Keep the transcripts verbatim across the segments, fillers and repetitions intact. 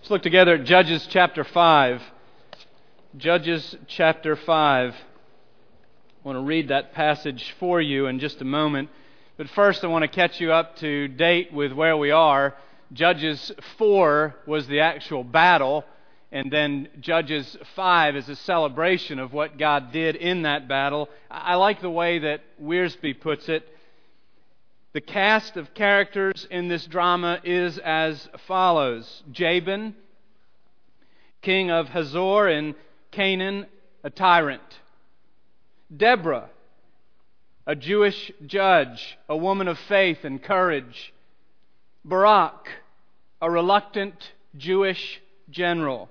Let's look together at Judges chapter five. Judges chapter five. I want to read that passage for you in just a moment. But first I want to catch you up to date with where we are. Judges four was the actual battle, and then Judges five is a celebration of what God did in that battle. I like the way that Wiersbe puts it. The cast of characters in this drama is as follows. Jabin, king of Hazor in Canaan, a tyrant. Deborah, a Jewish judge, a woman of faith and courage. Barak, a reluctant Jewish general.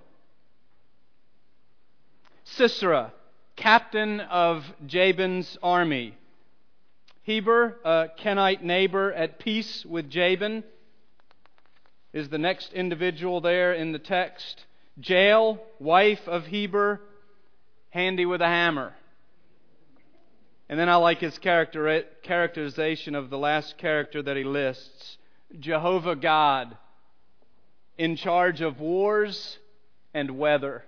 Sisera, captain of Jabin's army. Heber, a Kenite neighbor at peace with Jabin, is the next individual there in the text. Jael, wife of Heber, handy with a hammer. And then I like his character, characterization of the last character that he lists. Jehovah God, in charge of wars and weather.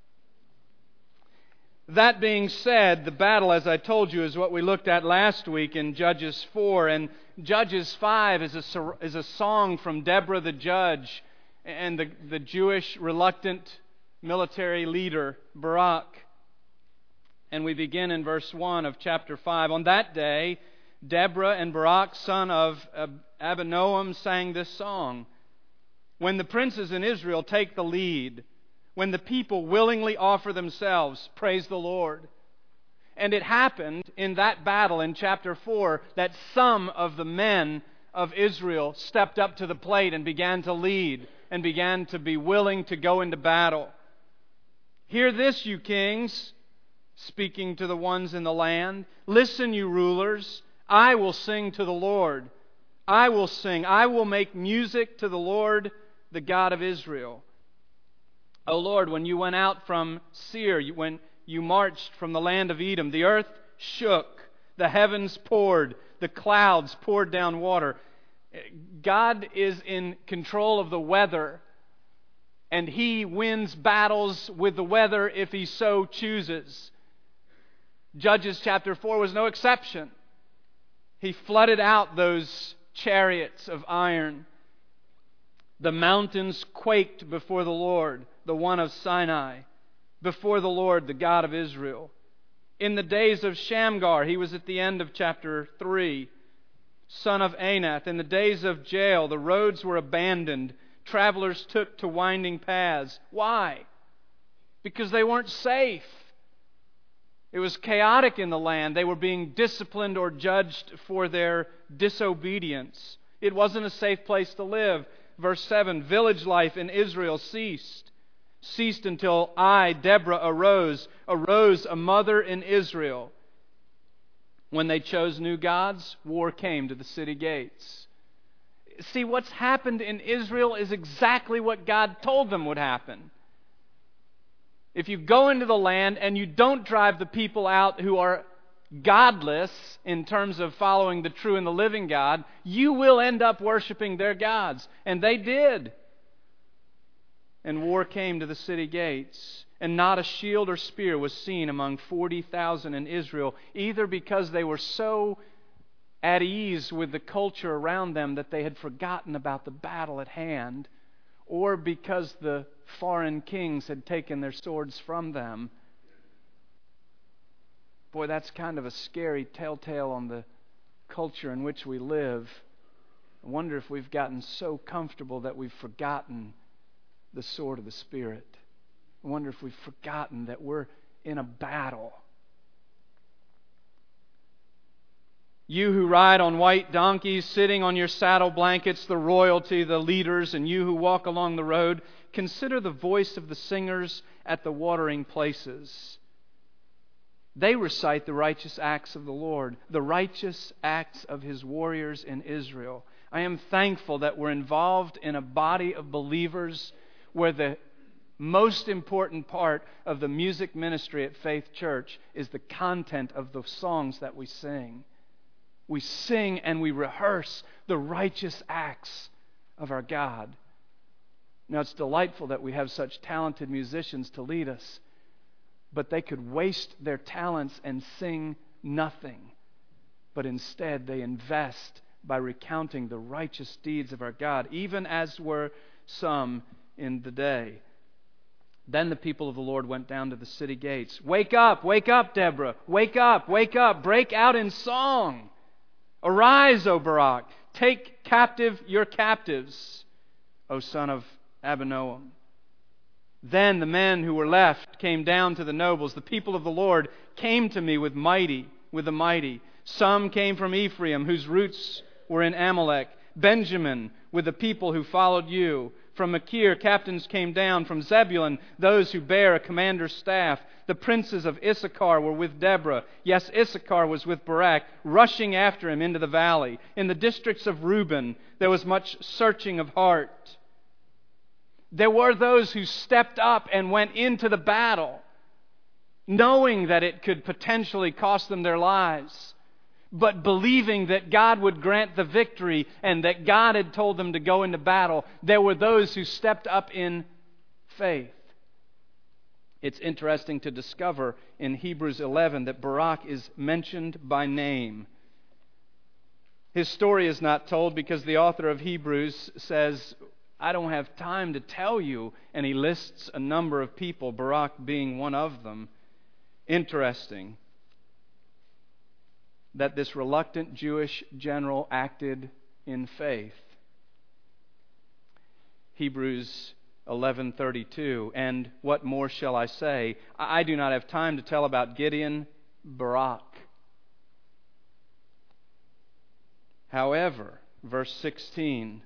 That being said, the battle, as I told you, is what we looked at last week in Judges four. And Judges five is a, is a song from Deborah the judge and the, the Jewish reluctant military leader, Barak. And we begin in verse one of chapter five. On that day, Deborah and Barak, son of Abinoam, sang this song. When the princes in Israel take the lead, when the people willingly offer themselves, praise the Lord. And it happened in that battle in chapter four that some of the men of Israel stepped up to the plate and began to lead and began to be willing to go into battle. Hear this, you kings, speaking to the ones in the land. Listen, you rulers, I will sing to the Lord. I will sing. I will make music to the Lord, the God of Israel. O Lord, when you went out from Seir, when you marched from the land of Edom, the earth shook, the heavens poured, the clouds poured down water. God is in control of the weather, and He wins battles with the weather if He so chooses. Judges chapter four was no exception. He flooded out those chariots of iron. The mountains quaked before the Lord, the one of Sinai, before the Lord, the God of Israel. In the days of Shamgar, he was at the end of chapter three, son of Anath. In the days of Jael, the roads were abandoned. Travelers took to winding paths. Why? Because they weren't safe. It was chaotic in the land. They were being disciplined or judged for their disobedience. It wasn't a safe place to live. Verse seven, village life in Israel ceased. Ceased until I, Deborah, arose. Arose a mother in Israel. When they chose new gods, war came to the city gates. See, what's happened in Israel is exactly what God told them would happen. If you go into the land and you don't drive the people out who are godless in terms of following the true and the living God, you will end up worshiping their gods. And they did. And war came to the city gates. And not a shield or spear was seen among forty thousand in Israel, either because they were so at ease with the culture around them that they had forgotten about the battle at hand, or because the foreign kings had taken their swords from them. Boy, that's kind of a scary telltale on the culture in which we live. I wonder if we've gotten so comfortable that we've forgotten the sword of the Spirit. I wonder if we've forgotten that we're in a battle. You who ride on white donkeys, sitting on your saddle blankets, the royalty, the leaders, and you who walk along the road, consider the voice of the singers at the watering places. They recite the righteous acts of the Lord, the righteous acts of His warriors in Israel. I am thankful that we're involved in a body of believers where the most important part of the music ministry at Faith Church is the content of the songs that we sing. We sing and we rehearse the righteous acts of our God. Now, it's delightful that we have such talented musicians to lead us, but they could waste their talents and sing nothing. But instead, they invest by recounting the righteous deeds of our God, even as were some in the day. Then the people of the Lord went down to the city gates. Wake up, wake up, Deborah. Wake up, wake up. Break out in song. Arise, O Barak. Take captive your captives, O son of Abinoam. Then the men who were left came down to the nobles. The people of the Lord came to me with mighty, with the mighty. Some came from Ephraim, whose roots were in Amalek. Benjamin, with the people who followed you. From Machir, captains came down. From Zebulun, those who bear a commander's staff. The princes of Issachar were with Deborah. Yes, Issachar was with Barak, rushing after him into the valley. In the districts of Reuben, there was much searching of heart. There were those who stepped up and went into the battle, knowing that it could potentially cost them their lives, but believing that God would grant the victory and that God had told them to go into battle. There were those who stepped up in faith. It's interesting to discover in Hebrews eleven that Barak is mentioned by name. His story is not told because the author of Hebrews says, I don't have time to tell you, and he lists a number of people, Barak being one of them. Interesting that this reluctant Jewish general acted in faith. Hebrews eleven thirty-two, and what more shall I say? I do not have time to tell about Gideon, Barak. However, verse sixteen,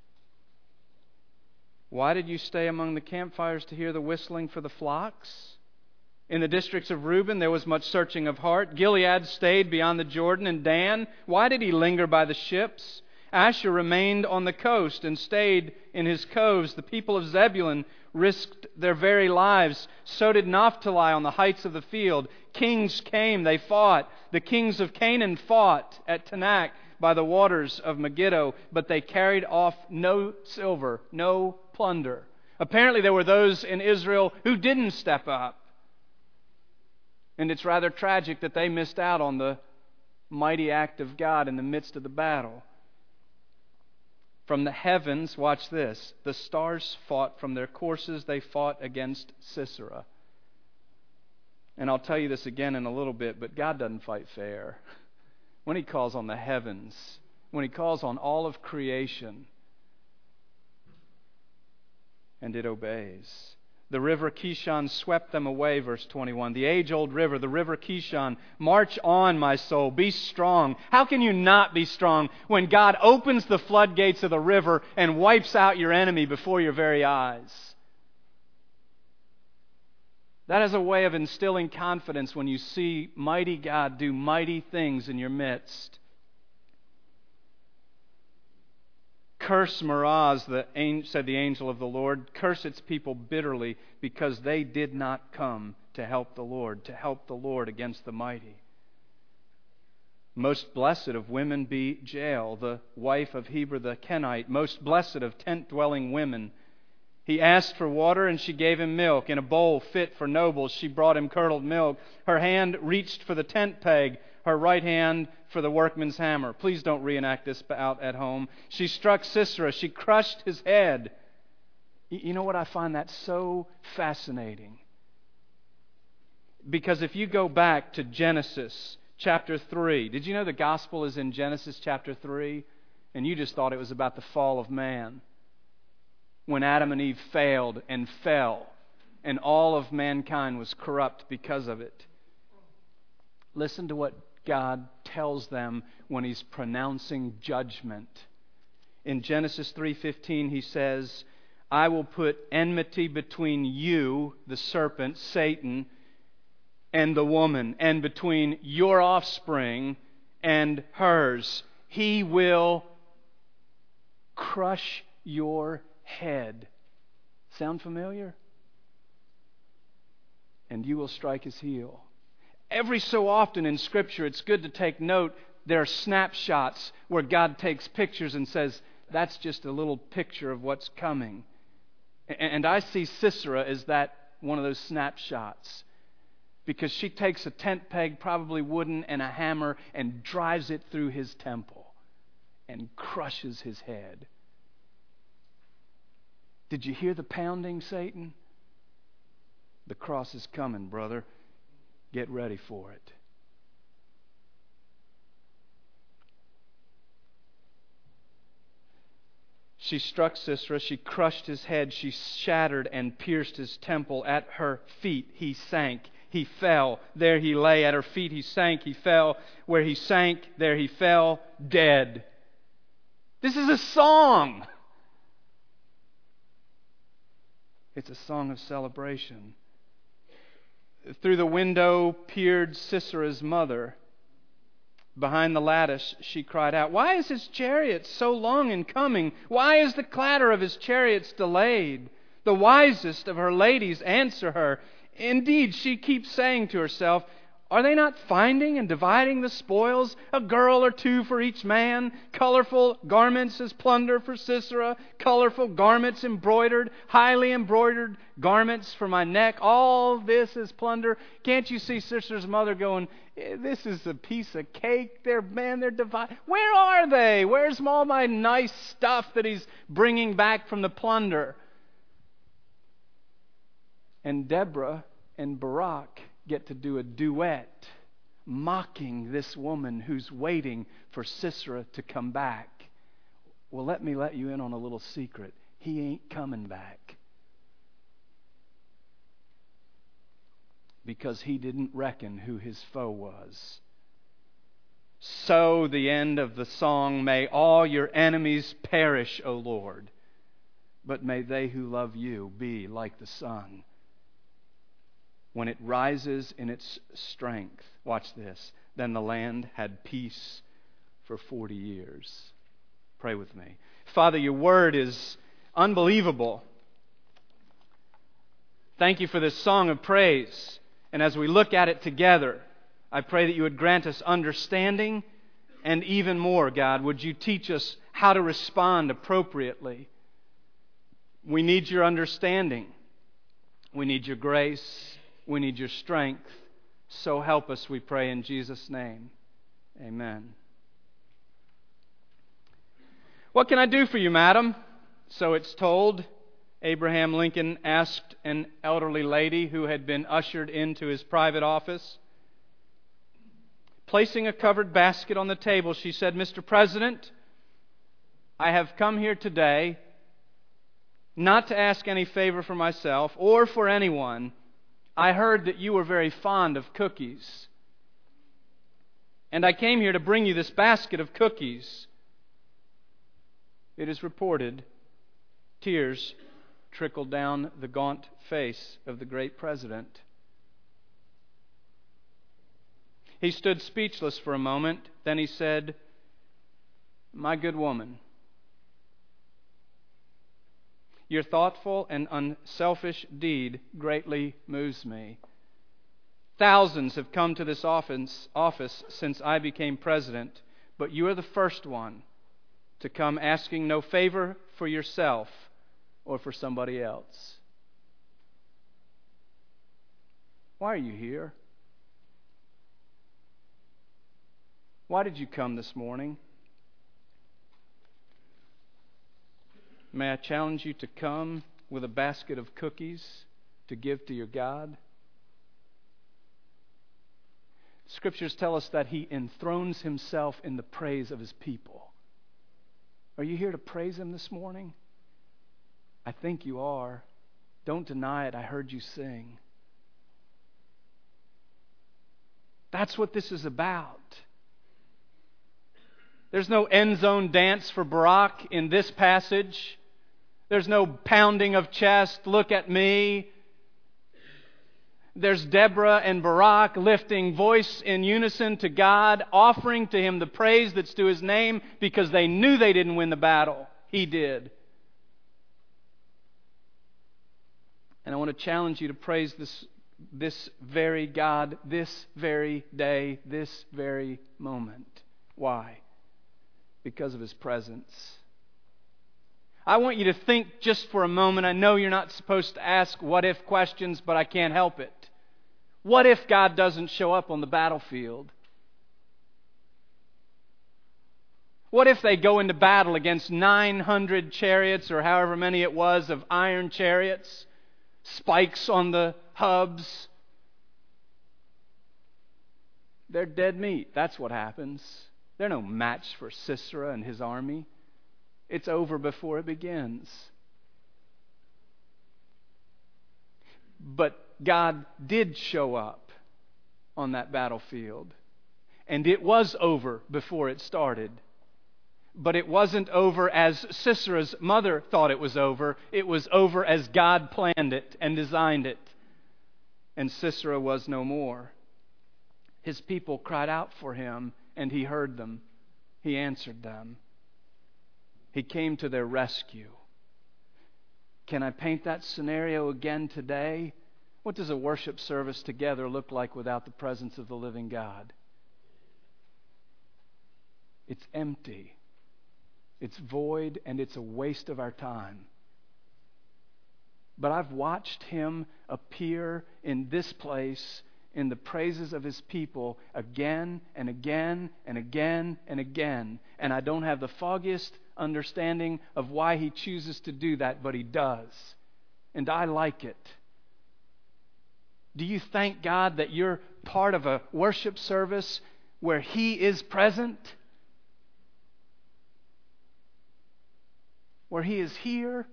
why did you stay among the campfires to hear the whistling for the flocks? In the districts of Reuben there was much searching of heart. Gilead stayed beyond the Jordan, and Dan, why did he linger by the ships? Asher remained on the coast and stayed in his coves. The people of Zebulun risked their very lives. So did Naphtali on the heights of the field. Kings came, they fought. The kings of Canaan fought at Tanakh by the waters of Megiddo, but they carried off no silver, no plunder. Apparently there were those in Israel who didn't step up. And it's rather tragic that they missed out on the mighty act of God in the midst of the battle. From the heavens, watch this, the stars fought from their courses. They fought against Sisera. And I'll tell you this again in a little bit, but God doesn't fight fair. When He calls on the heavens, when He calls on all of creation, and it obeys. The river Kishon swept them away, verse twenty-one. The age-old river, the river Kishon. March on, my soul. Be strong. How can you not be strong when God opens the floodgates of the river and wipes out your enemy before your very eyes? That is a way of instilling confidence when you see mighty God do mighty things in your midst. Curse Meroz, the, said the angel of the Lord. Curse its people bitterly because they did not come to help the Lord, to help the Lord against the mighty. Most blessed of women be Jael, the wife of Heber the Kenite. Most blessed of tent-dwelling women. He asked for water, and she gave him milk. In a bowl fit for nobles, she brought him curdled milk. Her hand reached for the tent peg, her right hand for the workman's hammer. Please don't reenact this out at home. She struck Sisera. She crushed his head. You know what? I find that so fascinating. Because if you go back to Genesis chapter three, did you know the gospel is in Genesis chapter three? And you just thought it was about the fall of man. When Adam and Eve failed and fell, and all of mankind was corrupt because of it. Listen to what God tells them when He's pronouncing judgment. In Genesis three fifteen, He says, I will put enmity between you, the serpent, Satan, and the woman, and between your offspring and hers. He will crush your head. Sound familiar? And you will strike his heel. Every so often in Scripture, it's good to take note. There are snapshots where God takes pictures and says, that's just a little picture of what's coming. And I see Sisera as that one of those snapshots, because she takes a tent peg, probably wooden, and a hammer, and drives it through his temple and crushes his head. Did you hear the pounding, Satan? The cross is coming, brother. Get ready for it. She struck Sisera, she crushed his head, she shattered and pierced his temple. At her feet he sank, he fell. There he lay. At her feet he sank, he fell. Where he sank, there he fell, dead. This is a song. It's a song of celebration. Through the window peered Sisera's mother. Behind the lattice, she cried out, "Why is his chariot so long in coming? Why is the clatter of his chariots delayed?" The wisest of her ladies answer her. Indeed, she keeps saying to herself, "Are they not finding and dividing the spoils? A girl or two for each man, colorful garments as plunder for Sisera, colorful garments embroidered, highly embroidered garments for my neck. All this is plunder." Can't you see Sisera's mother going, "This is a piece of cake. They're, man, they're divided. Where are they? Where's all my nice stuff that he's bringing back from the plunder?" And Deborah and Barak get to do a duet, mocking this woman who's waiting for Sisera to come back. Well, let me let you in on a little secret. He ain't coming back. Because he didn't reckon who his foe was. So the end of the song, "May all your enemies perish, O Lord, but may they who love you be like the sun when it rises in its strength." Watch this. "Then the land had peace for forty years. Pray with me. Father, your word is unbelievable. Thank you for this song of praise. And as we look at it together, I pray that you would grant us understanding, and even more, God, would you teach us how to respond appropriately. We need your understanding. We need your grace. We need your strength. So help us, we pray in Jesus' name. Amen. "What can I do for you, madam?" So it's told. Abraham Lincoln asked an elderly lady who had been ushered into his private office. Placing a covered basket on the table, she said, "Mister President, I have come here today not to ask any favor for myself or for anyone. I heard that you were very fond of cookies. And I came here to bring you this basket of cookies." It is reported tears trickled down the gaunt face of the great president. He stood speechless for a moment. Then he said, "My good woman, your thoughtful and unselfish deed greatly moves me. Thousands have come to this office, office since I became president, but you are the first one to come asking no favor for yourself or for somebody else. Why are you here? Why did you come this morning? May I challenge you to come with a basket of cookies to give to your God? Scriptures tell us that He enthrones Himself in the praise of His people. Are you here to praise Him this morning? I think you are. Don't deny it. I heard you sing. That's what this is about. There's no end zone dance for Barak in this passage. There's no pounding of chest, look at me. There's Deborah and Barak lifting voice in unison to God, offering to Him the praise that's due His name because they knew they didn't win the battle. He did. And I want to challenge you to praise this, this very God, this very day, this very moment. Why? Because of His presence. I want you to think just for a moment. I know you're not supposed to ask what-if questions, but I can't help it. What if God doesn't show up on the battlefield? What if they go into battle against nine hundred chariots, or however many it was, of iron chariots, spikes on the hubs? They're dead meat. That's what happens. They're no match for Sisera and his army. It's over before it begins. But God did show up on that battlefield. And it was over before it started. But it wasn't over as Sisera's mother thought it was over. It was over as God planned it and designed it. And Sisera was no more. His people cried out for him, and he heard them. He answered them. He came to their rescue. Can I paint that scenario again today? What does a worship service together look like without the presence of the living God? It's empty. It's void, and it's a waste of our time. But I've watched Him appear in this place in the praises of His people again and again and again and again. And I don't have the foggiest understanding of why He chooses to do that, but He does. And I like it. Do you thank God that you're part of a worship service where He is present? Where He is here?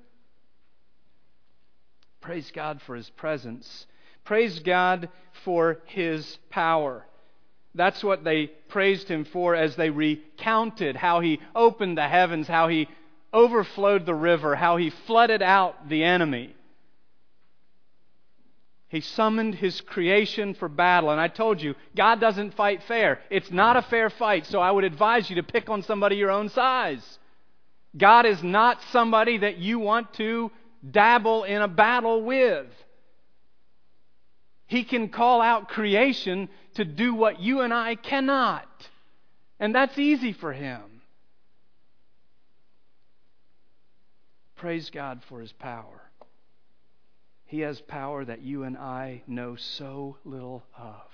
Praise God for His presence. Praise God for His power. That's what they praised Him for as they recounted how He opened the heavens, how He overflowed the river, how He flooded out the enemy. He summoned His creation for battle. And I told you, God doesn't fight fair. It's not a fair fight, so I would advise you to pick on somebody your own size. God is not somebody that you want to dabble in a battle with. He can call out creation to do what you and I cannot. And that's easy for Him. Praise God for His power. He has power that you and I know so little of.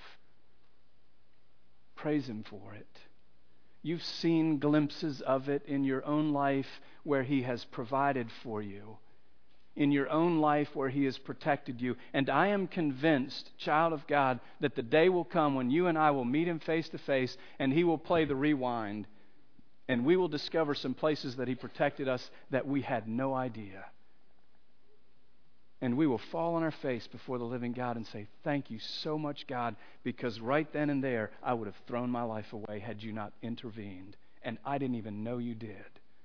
Praise Him for it. You've seen glimpses of it in your own life where He has provided for you. In your own life where He has protected you. And I am convinced, child of God, that the day will come when you and I will meet Him face to face and He will play the rewind. And we will discover some places that He protected us that we had no idea. And we will fall on our face before the living God and say, thank you so much, God, because right then and there, I would have thrown my life away had you not intervened. And I didn't even know you did.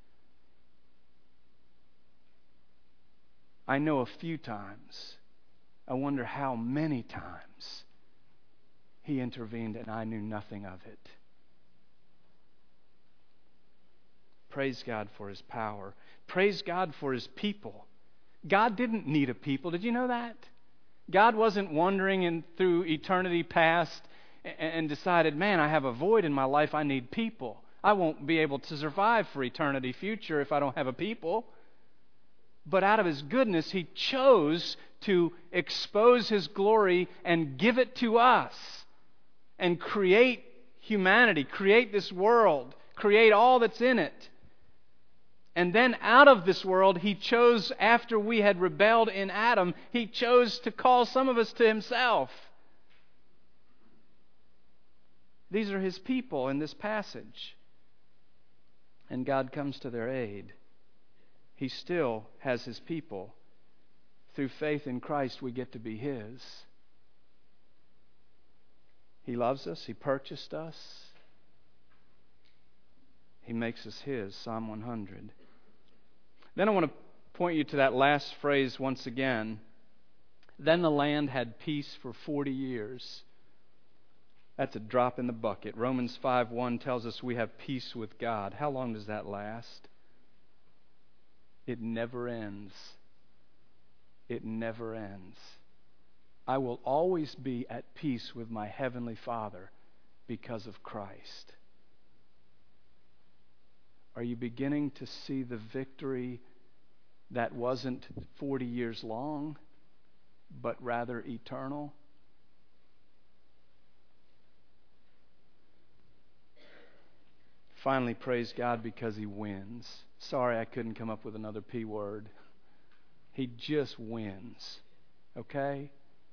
I know a few times. I wonder how many times He intervened and I knew nothing of it. Praise God for His power. Praise God for His people. God didn't need a people. Did you know that? God wasn't wandering in through eternity past and decided, man, I have a void in my life. I need people. I won't be able to survive for eternity future if I don't have a people. But out of His goodness, He chose to expose His glory and give it to us and create humanity, create this world, create all that's in it. And then out of this world, He chose, after we had rebelled in Adam, He chose to call some of us to Himself. These are His people in this passage. And God comes to their aid. He still has His people. Through faith in Christ, we get to be His. He loves us. He purchased us. He makes us His. Psalm one hundred. Then I want to point you to that last phrase once again. Then the land had peace for forty years. That's a drop in the bucket. Romans five one tells us we have peace with God. How long does that last? It never ends. It never ends. I will always be at peace with my Heavenly Father because of Christ. Are you beginning to see the victory that wasn't forty years long, but rather eternal? Finally, praise God because He wins. Sorry I couldn't come up with another P word. He just wins. Okay?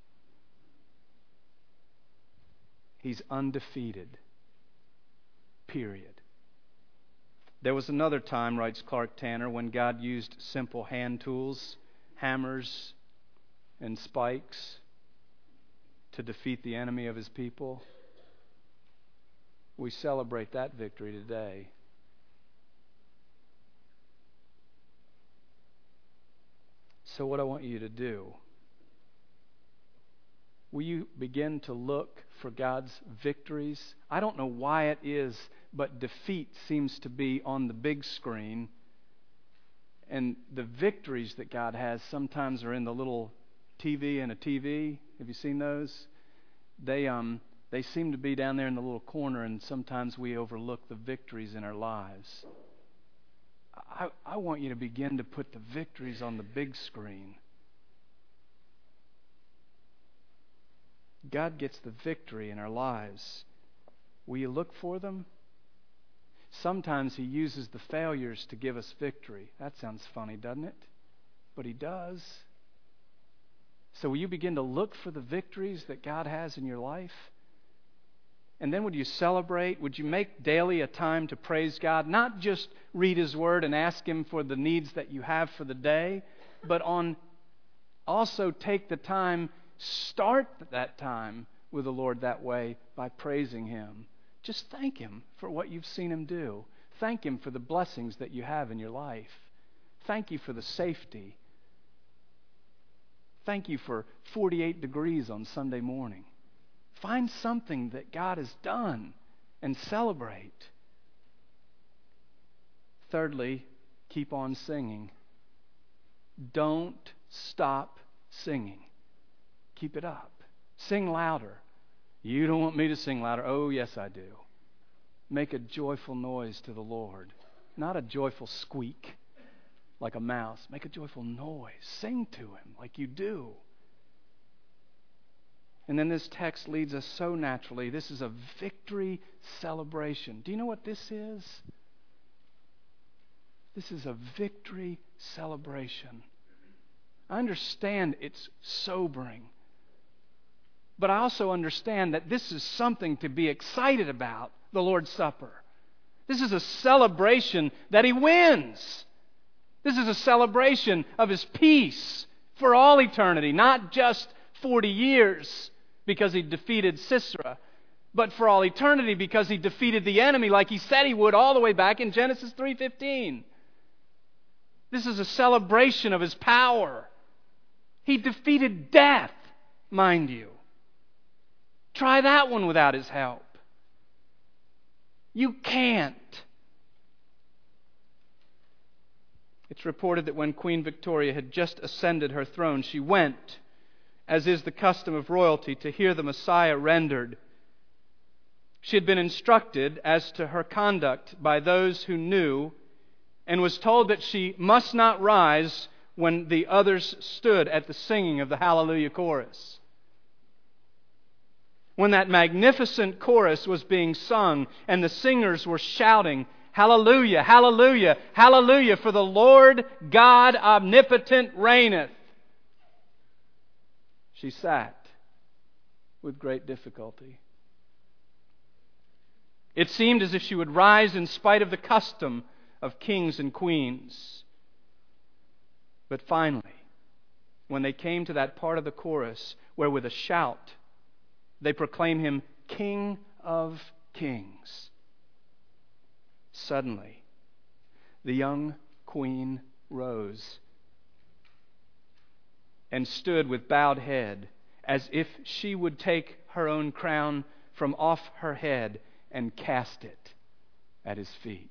He's undefeated. Period. There was another time, writes Clark Tanner, when God used simple hand tools, hammers and spikes, to defeat the enemy of His people. We celebrate that victory today. So what I want you to do, will you begin to look for God's victories? I don't know why it is, but defeat seems to be on the big screen. And the victories that God has sometimes are in the little T V and a T V. Have you seen those? They um they seem to be down there in the little corner, and sometimes we overlook the victories in our lives. I, I want you to begin to put the victories on the big screen. God gets the victory in our lives. Will you look for them? Sometimes He uses the failures to give us victory. That sounds funny, doesn't it? But He does. So will you begin to look for the victories that God has in your life? And then would you celebrate? Would you make daily a time to praise God? Not just read His Word and ask Him for the needs that you have for the day, but on also take the time, start that time with the Lord that way by praising Him. Just thank Him for what you've seen Him do. Thank Him for the blessings that you have in your life. Thank you for the safety. Thank you for forty-eight degrees on Sunday morning. Find something that God has done and celebrate. Thirdly, keep on singing. Don't stop singing. Keep it up. Sing louder. You don't want me to sing louder. Oh, yes, I do. Make a joyful noise to the Lord. Not a joyful squeak like a mouse. Make a joyful noise. Sing to Him like you do. And then this text leads us so naturally. This is a victory celebration. Do you know what this is? This is a victory celebration. I understand it's sobering. But I also understand that this is something to be excited about, the Lord's Supper. This is a celebration that He wins. This is a celebration of His peace for all eternity, not just forty years because He defeated Sisera, but for all eternity because He defeated the enemy like He said He would all the way back in Genesis three fifteen. This is a celebration of His power. He defeated death, mind you. Try that one without His help. You can't. It's reported that when Queen Victoria had just ascended her throne, she went, as is the custom of royalty, to hear the Messiah rendered. She had been instructed as to her conduct by those who knew, and was told that she must not rise when the others stood at the singing of the Hallelujah chorus. When that magnificent chorus was being sung and the singers were shouting, Hallelujah, Hallelujah, Hallelujah, for the Lord God omnipotent reigneth, she sat with great difficulty. It seemed as if she would rise in spite of the custom of kings and queens. But finally, when they came to that part of the chorus where with a shout they proclaim Him King of Kings, suddenly the young queen rose and stood with bowed head, as if she would take her own crown from off her head and cast it at His feet.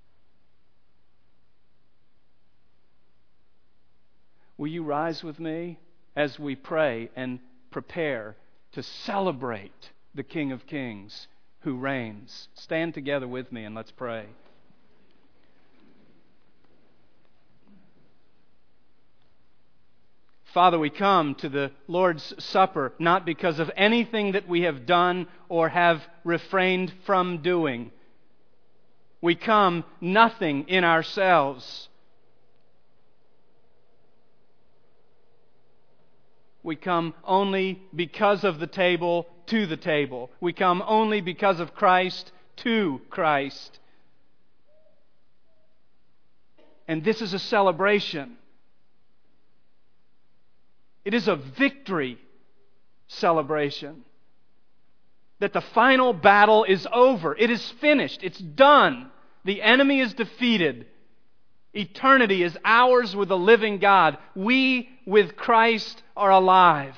Will you rise with me as we pray and prepare to celebrate the King of Kings who reigns? Stand together with me and let's pray. Father, we come to the Lord's Supper not because of anything that we have done or have refrained from doing. We come nothing in ourselves. We come only because of the table to the table. We come only because of Christ to Christ. And this is a celebration. It is a victory celebration. That the final battle is over. It is finished. It's done. The enemy is defeated. Eternity is ours with the living God. We, with Christ, are alive.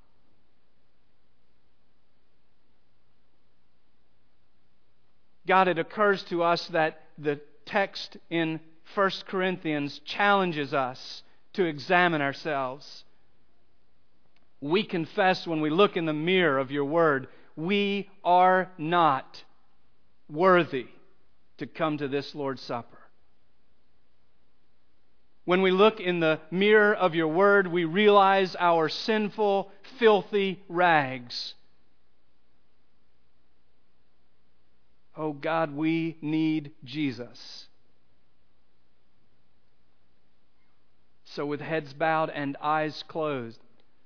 God, it occurs to us that the text in First Corinthians challenges us to examine ourselves. We confess when we look in the mirror of your Word, we are not worthy to come to this Lord's Supper. When we look in the mirror of your Word, we realize our sinful, filthy rags. Oh God, we need Jesus. So with heads bowed and eyes closed,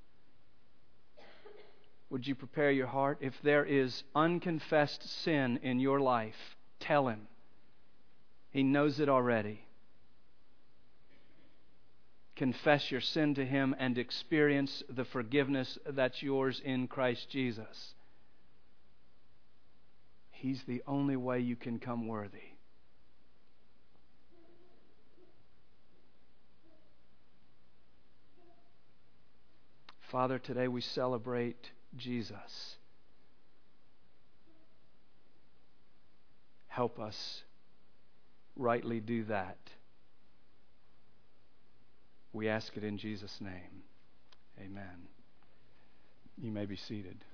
would you prepare your heart? If there is unconfessed sin in your life, tell Him. He knows it already. Confess your sin to Him and experience the forgiveness that's yours in Christ Jesus. He's the only way you can come worthy. Father, today we celebrate Jesus. Help us rightly do that. We ask it in Jesus' name. Amen. You may be seated.